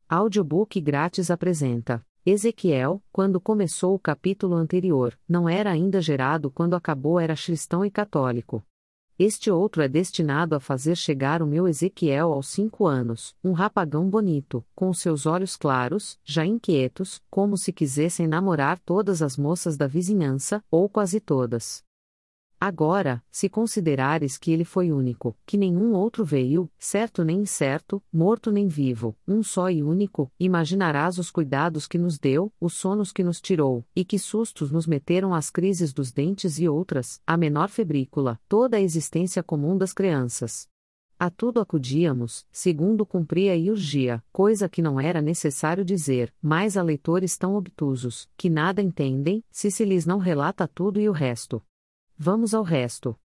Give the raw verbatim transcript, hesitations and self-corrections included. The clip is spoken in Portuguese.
Audiobook grátis apresenta Ezequiel, quando começou o capítulo anterior, não era ainda gerado, quando acabou era cristão e católico. Este outro é destinado a fazer chegar o meu Ezequiel aos cinco anos, um rapagão bonito, com os seus olhos claros, já inquietos, como se quisessem namorar todas as moças da vizinhança, ou quase todas. Agora, se considerares que ele foi único, que nenhum outro veio, certo nem incerto, morto nem vivo, um só e único, imaginarás os cuidados que nos deu, os sonos que nos tirou, e que sustos nos meteram as crises dos dentes e outras, a menor febrícula, toda a existência comum das crianças. A tudo acudíamos, segundo cumpria e urgia, coisa que não era necessário dizer, mas a leitores tão obtusos, que nada entendem, se se lhes não relata tudo e o resto. Vamos ao resto.